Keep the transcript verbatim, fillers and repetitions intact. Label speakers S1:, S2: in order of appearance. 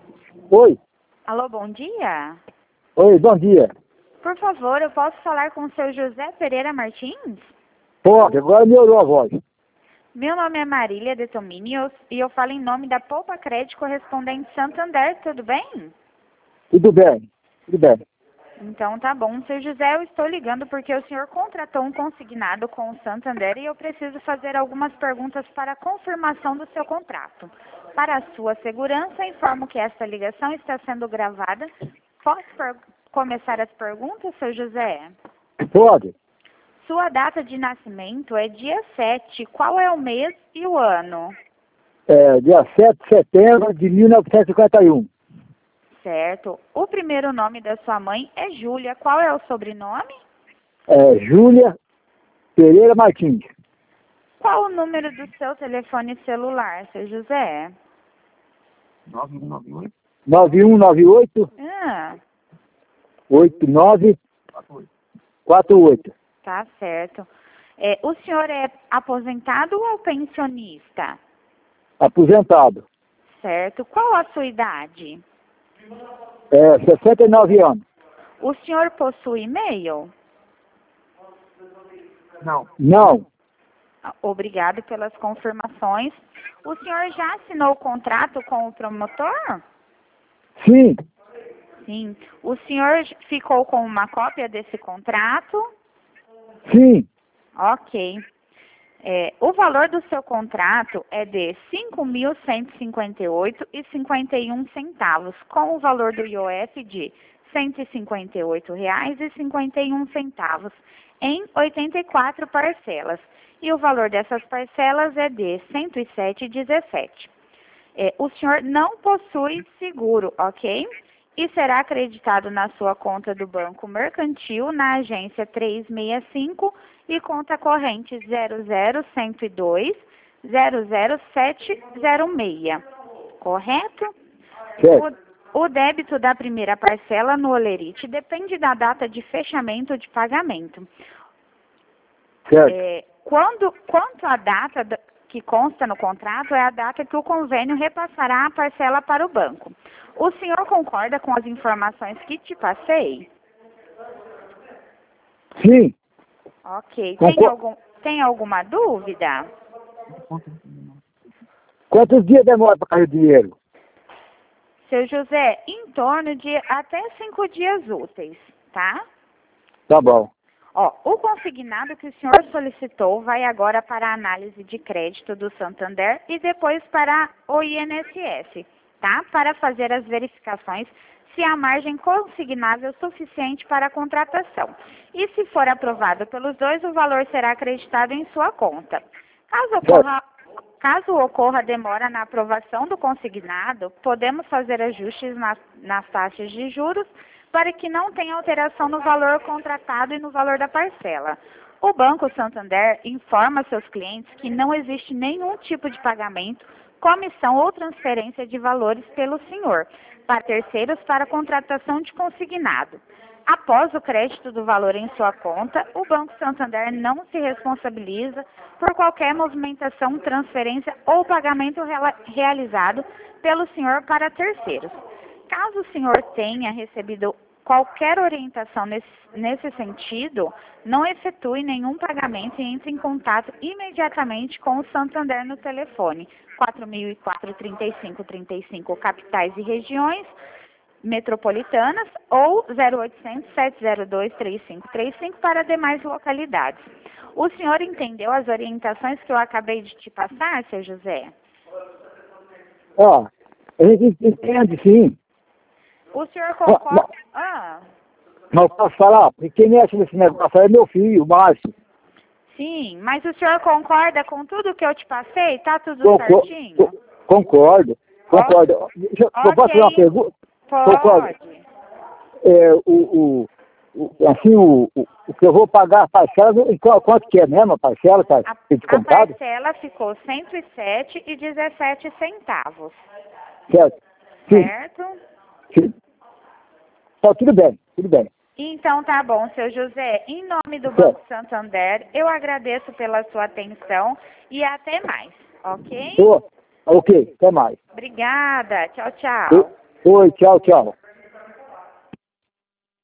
S1: Oi.
S2: Alô, bom dia.
S1: Oi, bom dia.
S2: Por favor, eu posso falar com o seu José Pereira Martins?
S1: Pode, agora melhorou a voz.
S2: Meu nome é Marília de Tomini e eu falo em nome da Poupa Crédito Correspondente Santander, tudo bem?
S1: Tudo bem, tudo bem.
S2: Então tá bom. Seu José, eu estou ligando porque o senhor contratou um consignado com o Santander e eu preciso fazer algumas perguntas para a confirmação do seu contrato. Para a sua segurança, informo que esta ligação está sendo gravada. Posso per- começar as perguntas, seu José?
S1: Pode.
S2: Sua data de nascimento é dia sete. Qual é o mês e o ano?
S1: É, dia sete de setembro de mil novecentos e cinquenta e um.
S2: Certo. O primeiro nome da sua mãe é Júlia. Qual é o sobrenome?
S1: É, Júlia Pereira Martins.
S2: Qual o número do seu telefone celular, seu José?
S1: nove um nove oito. nove um nove oito,
S2: Ah,
S1: oito nove quatro oito.
S2: tá certo. É, o senhor é aposentado ou pensionista?
S1: Aposentado.
S2: Certo. Qual a sua idade?
S1: É, sessenta e nove anos.
S2: O senhor possui e-mail?
S1: Não. Não.
S2: Ah, obrigado pelas confirmações. O senhor já assinou o contrato com o promotor?
S1: Sim.
S2: Sim. O senhor ficou com uma cópia desse contrato?
S1: Sim.
S2: Ok. É, o valor do seu contrato é de cinco mil cento e cinquenta e oito reais e cinquenta e um centavos, com o valor do I O F de cento e cinquenta e oito reais e cinquenta e um centavos, em oitenta e quatro parcelas. E o valor dessas parcelas é de cento e sete reais e dezessete centavos. É, o senhor não possui seguro, ok? E será acreditado na sua conta do Banco Mercantil, na agência trezentos e sessenta e cinco e conta corrente zero zero um zero dois zero zero sete zero seis. Correto?
S1: Certo.
S2: O, o débito da primeira parcela no Olerite depende da data de fechamento de pagamento.
S1: Certo.
S2: É, quando, quanto à data da- que consta no contrato, é a data que o convênio repassará a parcela para o banco. O senhor concorda com as informações que te passei?
S1: Sim.
S2: Ok. Tem,
S1: Concor-
S2: algum, tem alguma dúvida?
S1: Quantos dias demora para cair o dinheiro?
S2: Seu José, em torno de até cinco dias úteis, tá?
S1: Tá bom.
S2: Ó, o consignado que o senhor solicitou vai agora para a análise de crédito do Santander e depois para o I N S S, tá? Para fazer as verificações se há margem consignável suficiente para a contratação. E se for aprovado pelos dois, o valor será acreditado em sua conta. Caso ocorra, caso ocorra demora na aprovação do consignado, podemos fazer ajustes nas, nas taxas de juros para que não tenha alteração no valor contratado e no valor da parcela. O Banco Santander informa seus clientes que não existe nenhum tipo de pagamento, comissão ou transferência de valores pelo senhor para terceiros para contratação de consignado. Após o crédito do valor em sua conta, o Banco Santander não se responsabiliza por qualquer movimentação, transferência ou pagamento reala- realizado pelo senhor para terceiros. Caso o senhor tenha recebido qualquer orientação nesse, nesse sentido, não efetue nenhum pagamento e entre em contato imediatamente com o Santander no telefone quatro mil e quatro, trinta e cinco, trinta e cinco, capitais e regiões metropolitanas ou zero oitocentos, sete zero dois, três cinco três cinco para demais localidades. O senhor entendeu as orientações que eu acabei de te passar, seu José?
S1: Ó, a gente entende sim.
S2: O senhor
S1: Ó,
S2: concorda? Ah,
S1: Mas eu posso falar, porque quem mexe nesse negócio aí é meu filho, o Márcio.
S2: sim, mas o senhor concorda com tudo que eu te passei? Tá tudo
S1: Concor-
S2: certinho?
S1: co- Concordo, concordo. Deixa eu- eu posso fazer uma
S2: Ok,
S1: pergunta? Concordo.
S2: pode.
S1: É, o, o, o- assim, o, o, o que eu vou pagar a parcela, em qual- quanto que é mesmo a parcela, tá
S2: A, a
S1: descontado?
S2: parcela ficou cento e sete reais e dezessete centavos,
S1: Certo? Sim,
S2: certo?
S1: sim. Tá, tudo bem, tudo bem.
S2: Então tá bom, seu José. Em nome do
S1: Certo.
S2: Banco Santander, eu agradeço pela sua atenção e até mais, ok?
S1: Tô. Ok, até mais.
S2: Obrigada. Tchau,
S1: Eu-
S2: tchau.
S1: Oi, tchau, tchau.